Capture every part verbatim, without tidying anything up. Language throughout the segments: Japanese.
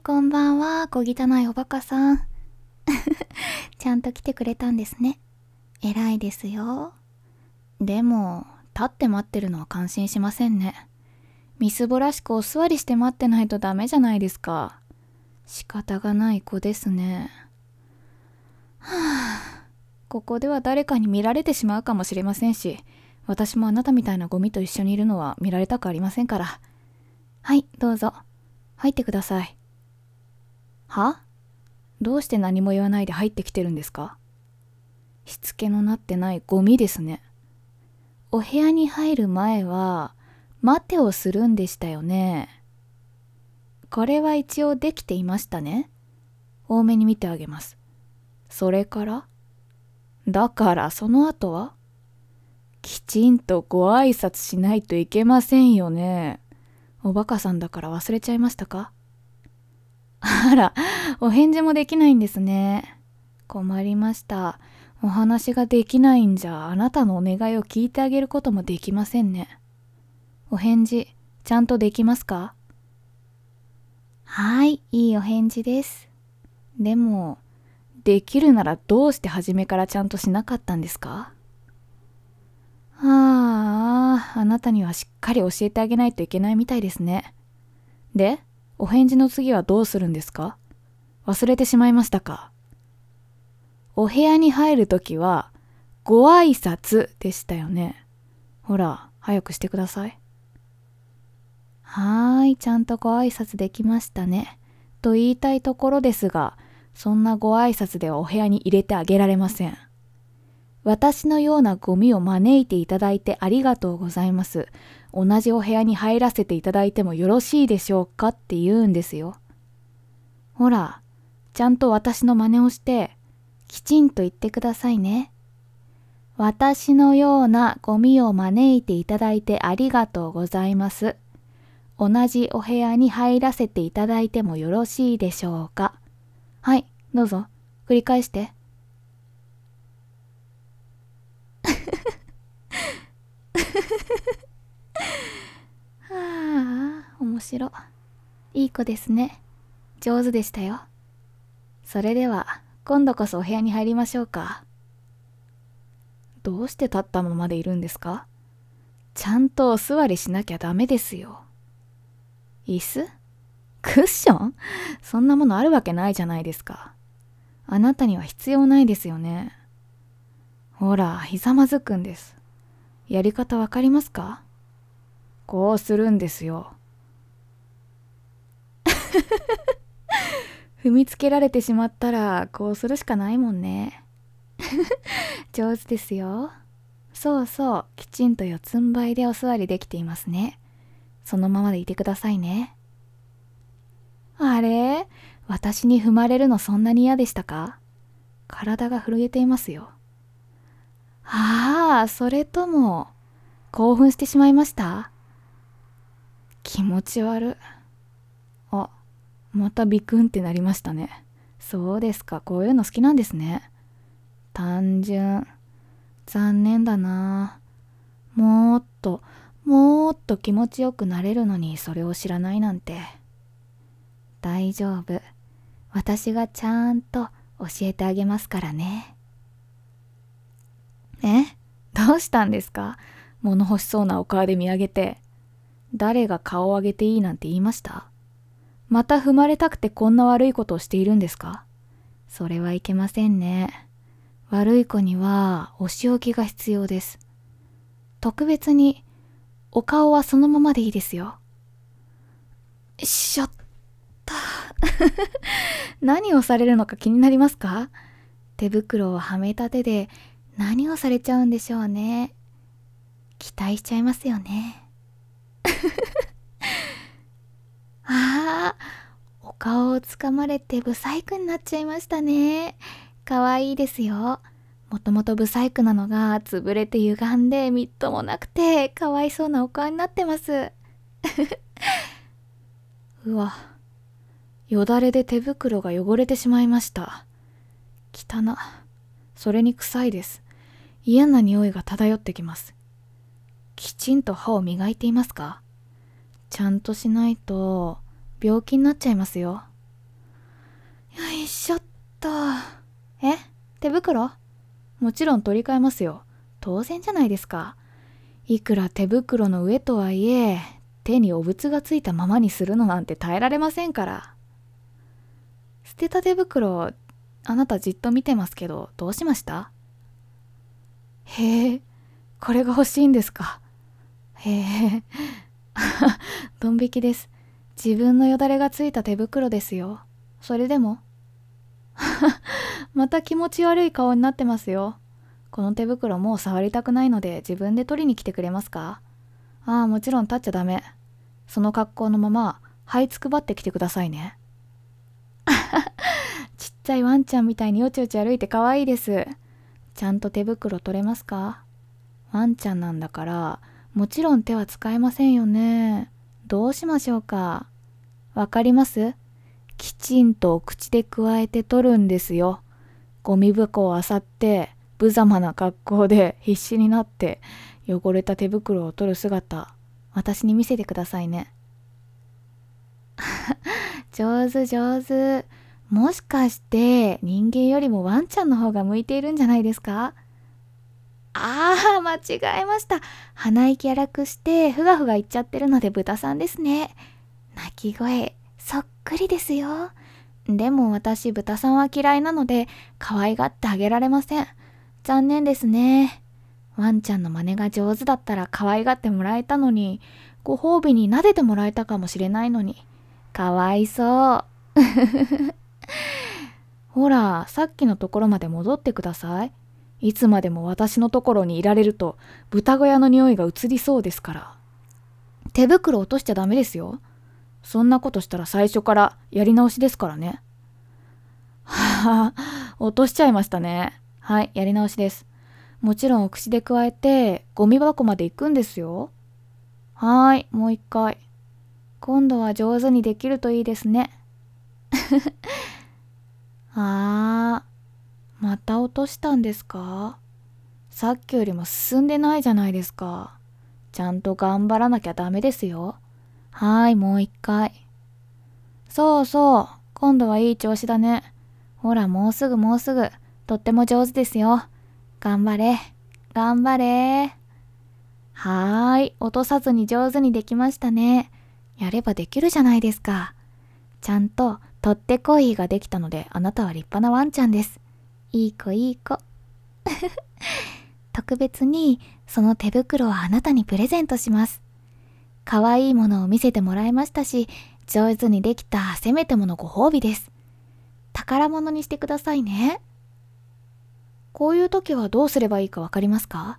こんばんは、小汚いおバカさん。ちゃんと来てくれたんですね。偉いですよ。でも、立って待ってるのは感心しませんね。みすぼらしくお座りして待ってないとダメじゃないですか。仕方がない子ですね。はぁ、ここでは誰かに見られてしまうかもしれませんし、私もあなたみたいなゴミと一緒にいるのは見られたくありませんから。はい、どうぞ。入ってください。は？どうして何も言わないで入ってきてるんですか？しつけのなってないゴミですね。お部屋に入る前は待てをするんでしたよね。これは一応できていましたね。多めに見てあげます。それからだからその後はきちんとご挨拶しないといけませんよね。おバカさんだから忘れちゃいましたか？あら、お返事もできないんですね。困りました。お話ができないんじゃ、あなたのお願いを聞いてあげることもできませんね。お返事、ちゃんとできますか？はい、いいお返事です。でも、できるならどうして初めからちゃんとしなかったんですか？ああ、あなたにはしっかり教えてあげないといけないみたいですね。で、お返事の次はどうするんですか？忘れてしまいましたか？お部屋に入るときは、ご挨拶でしたよね。ほら、早くしてください。はーい、ちゃんとご挨拶できましたね。と言いたいところですが、そんなご挨拶ではお部屋に入れてあげられません。私のようなゴミを招いていただいてありがとうございます。同じお部屋に入らせていただいてもよろしいでしょうかって言うんですよ。ほら、ちゃんと私の真似をして、きちんと言ってくださいね。私のようなゴミを招いていただいてありがとうございます。同じお部屋に入らせていただいてもよろしいでしょうか。はい、どうぞ。繰り返して。はあ、面白い。いい子ですね。上手でしたよ。それでは、今度こそお部屋に入りましょうか。どうして立ったままでいるんですか？ちゃんとお座りしなきゃダメですよ。椅子？クッション？そんなものあるわけないじゃないですか。あなたには必要ないですよね。ほら、ひざまずくんです。やり方わかりますか？こうするんですよ。踏みつけられてしまったら、こうするしかないもんね。上手ですよ。そうそう、きちんと四つん這いでお座りできていますね。そのままでいてくださいね。あれ？私に踏まれるのそんなに嫌でしたか？体が震えていますよ。ああ、それとも、興奮してしまいました？気持ち悪い。あ、またビクンってなりましたね。そうですか、こういうの好きなんですね。単純。残念だな。もっと、もっと気持ちよくなれるのにそれを知らないなんて。大丈夫。私がちゃんと教えてあげますからね。え？どうしたんですか？物欲しそうなお顔で見上げて。誰が顔を上げていいなんて言いました？また踏まれたくてこんな悪いことをしているんですか？それはいけませんね。悪い子にはお仕置きが必要です。特別にお顔はそのままでいいですよ。しょった。何をされるのか気になりますか？手袋をはめた手で何をされちゃうんでしょうね。期待しちゃいますよね。ああ、お顔をつかまれてブサイクになっちゃいましたね。かわいいですよ。もともとブサイクなのが潰れて歪んでみっともなくてかわいそうなお顔になってます。うわ、よだれで手袋が汚れてしまいました。汚。それに臭いです。嫌な匂いが漂ってきます。きちんと歯を磨いていますか？ちゃんとしないと病気になっちゃいますよ。 手袋？もちろん取り替えますよ。当然じゃないですか。いくら手袋の上とはいえ、手にお物がついたままにするのなんて耐えられませんから。捨てた手袋、あなたじっと見てますけど、どうしました？へえ、これが欲しいんですか。へえ、ドン引きです。自分のよだれがついた手袋ですよ。それでもまた気持ち悪い顔になってますよ。この手袋もう触りたくないので自分で取りに来てくれますか？ああ、もちろん立っちゃダメ。その格好のまま這いつくばってきてくださいね。ちっちゃいワンちゃんみたいによちよち歩いて可愛いです。ちゃんと手袋取れますか？ワンちゃんなんだからもちろん手は使えませんよね。どうしましょうか？わかります？きちんと口でくわえて取るんですよ。ゴミ箱を漁って無様な格好で必死になって汚れた手袋を取る姿、私に見せてくださいね。上手上手。もしかして人間よりもワンちゃんの方が向いているんじゃないですか？ああ、間違えました。鼻息荒くしてふがふがいっちゃってるので豚さんですね。鳴き声そっくりですよ。でも私豚さんは嫌いなので可愛がってあげられません。残念ですね。ワンちゃんの真似が上手だったら可愛がってもらえたのに、ご褒美に撫でてもらえたかもしれないのに。かわいそう。ほら、さっきのところまで戻ってください。いつまでも私のところにいられると豚小屋の匂いが移りそうですから。手袋落としちゃダメですよ。そんなことしたら最初からやり直しですからね。はあ、落としちゃいましたね。はい、やり直しです。もちろんお口で加えてゴミ箱まで行くんですよ。はーい、もう一回。今度は上手にできるといいですね。あー、また落としたんですか？さっきよりも進んでないじゃないですか。ちゃんと頑張らなきゃダメですよ。はーい、もう一回。そうそう、今度はいい調子だね。ほら、もうすぐもうすぐ。とっても上手ですよ。頑張れ、頑張れ。はーい、落とさずに上手にできましたね。やればできるじゃないですか。ちゃんと取ってこいができたので、あなたは立派なワンちゃんです。いい子いい子。特別にその手袋をあなたにプレゼントします。可愛いものを見せてもらいましたし、上手にできたせめてものご褒美です。宝物にしてくださいね。こういう時はどうすればいいかわかりますか？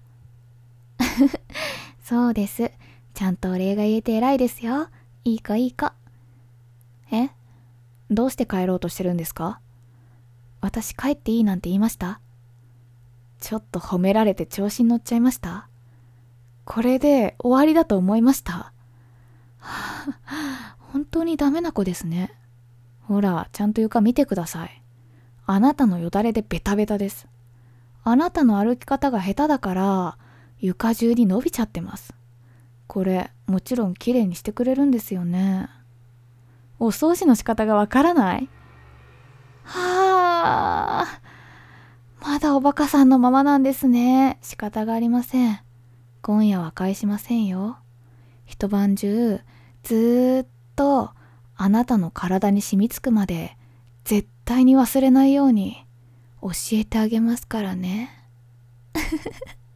そうです。ちゃんとお礼が言えて偉いですよ。いい子いい子。え？どうして帰ろうとしてるんですか？私帰っていいなんて言いました？ちょっと褒められて調子に乗っちゃいました？これで終わりだと思いました？はあ、本当にダメな子ですね。ほら、ちゃんと床見てください。あなたのよだれでベタベタです。あなたの歩き方が下手だから床中に伸びちゃってます。これもちろんきれいにしてくれるんですよね。お掃除の仕方がわからない？はあ、まだおバカさんのままなんですね。仕方がありません。今夜は返しませんよ。一晩中ずーっとあなたの体に染みつくまで絶対に忘れないように教えてあげますからね。